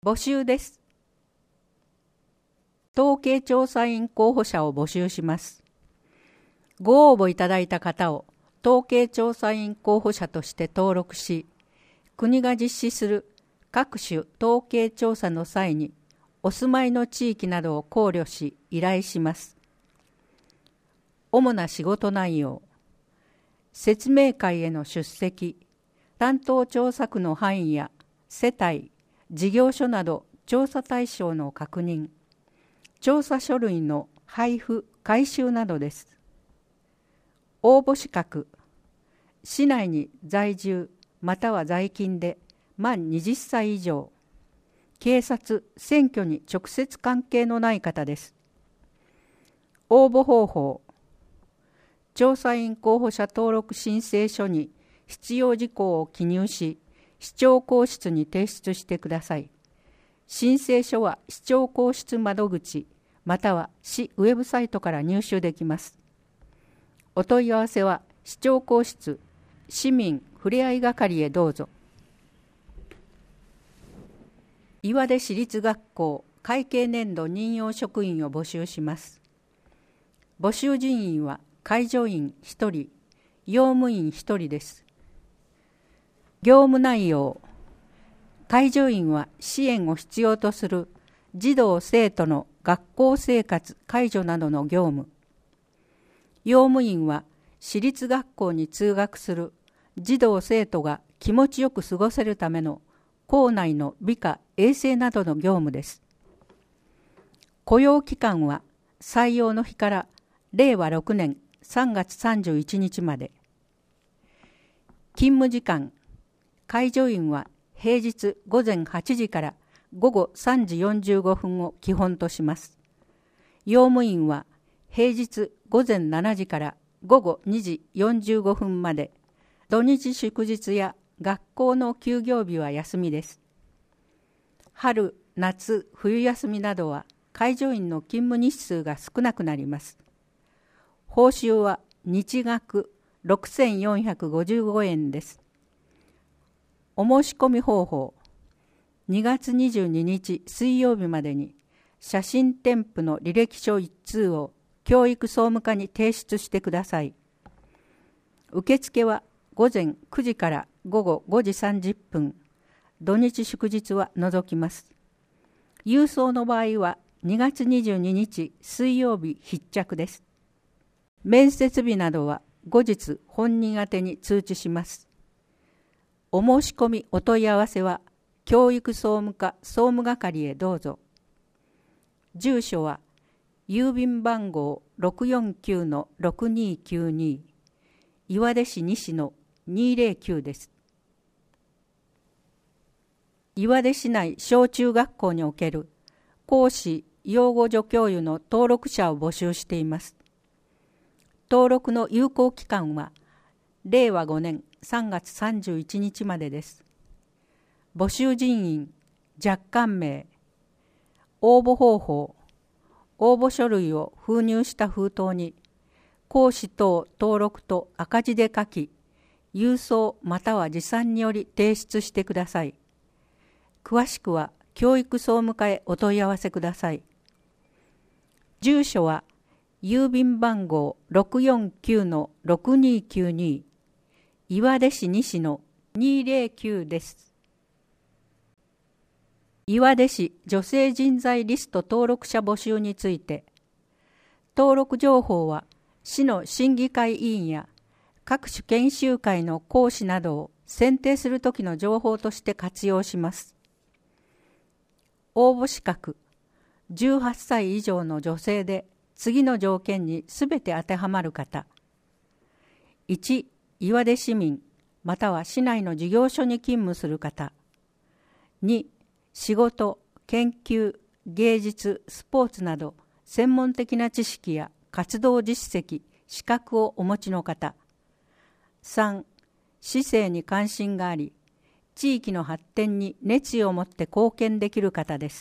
募集です。統計調査員候補者を募集します。ご応募いただいた方を統計調査員候補者として登録し、国が実施する各種統計調査の際にお住まいの地域などを考慮し依頼します。主な仕事内容、説明会への出席、担当調査区の範囲や世帯、事業所など調査対象の確認、調査書類の配布・回収などです。応募資格、市内に在住または在勤で満20歳以上、警察・選挙に直接関係のない方です。応募方法、調査員候補者登録申請書に必要事項を記入し、市長公室に提出してください。申請書は市長公室窓口または市ウェブサイトから入手できます。お問い合わせは市長公室市民ふれあい係へどうぞ。岩出市立学校会計年度任用職員を募集します。募集人員は介助員1人、用務員1人です。業務内容、介助員は支援を必要とする児童生徒の学校生活介助などの業務。用務員は私立学校に通学する児童生徒が気持ちよく過ごせるための校内の美化衛生などの業務です。雇用期間は採用の日から令和6年3月31日まで。勤務時間、介助員は平日午前8時から午後3時45分を基本とします。用務員は平日午前7時から午後2時45分まで、土日祝日や学校の休業日は休みです。春、夏、冬休みなどは介助員の勤務日数が少なくなります。報酬は日額6455円です。お申し込み方法、2月22日水曜日までに写真添付の履歴書1通を教育総務課に提出してください。受付は午前9時から午後5時30分、土日祝日は除きます。郵送の場合は2月22日水曜日必着です。面接日などは後日本人宛てに通知します。お申し込みお問い合わせは教育総務課総務係へどうぞ。住所は郵便番号 649-6292 岩出市西の209です。岩出市内小中学校における講師養護助教諭の登録者を募集しています。登録の有効期間は令和5年3月31日までです。募集人員、若干名、応募方法、応募書類を封入した封筒に講師等登録と赤字で書き、郵送または持参により提出してください。詳しくは教育総務課へお問い合わせください。住所は郵便番号 649-6292 岩出市西の209です。岩出市女性人材リスト登録者募集について、登録情報は市の審議会委員や各種研修会の講師などを選定するときの情報として活用します。応募資格、18歳以上の女性で次の条件にすべて当てはまる方。1、岩出市民または市内の事業所に勤務する方。2、仕事、研究、芸術、スポーツなど専門的な知識や活動実績、資格をお持ちの方。3、市政に関心があり、地域の発展に熱意を持って貢献できる方です。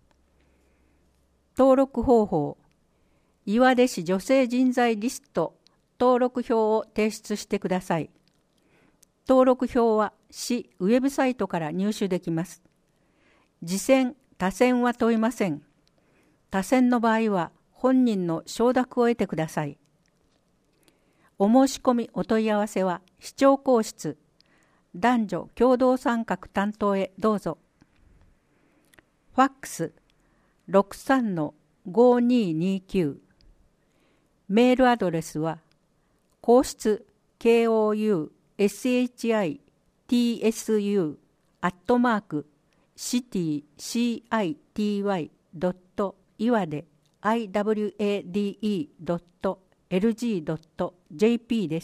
登録方法、岩出市女性人材リスト登録票を提出してください。登録票は市ウェブサイトから入手できます。 次選・他選は問いません。他選の場合は本人の承諾を得てください。お申し込みお問い合わせは市長公室男女共同参画担当へどうぞ。ファックス 63-5229。メールアドレスは皇室 kouscity@city.iwade.lg.jp です。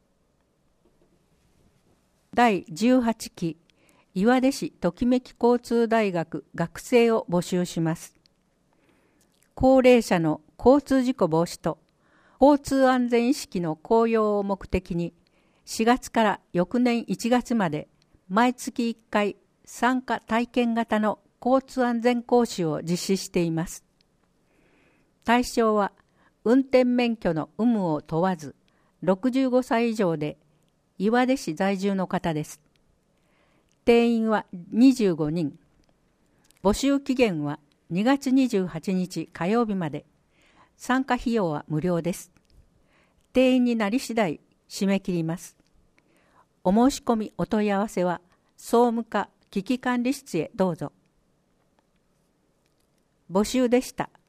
第18期岩出市ときめき交通大学学生を募集します。高齢者の交通事故防止と交通安全意識の向上を目的に4月から翌年1月まで毎月1回参加体験型の交通安全講習を実施しています。対象は運転免許の有無を問わず65歳以上で岩出市在住の方です。定員は25人。募集期限は2月28日火曜日まで。参加費用は無料です。定員になり次第締め切ります。お申し込みお問い合わせは総務課危機管理室へどうぞ。募集でした。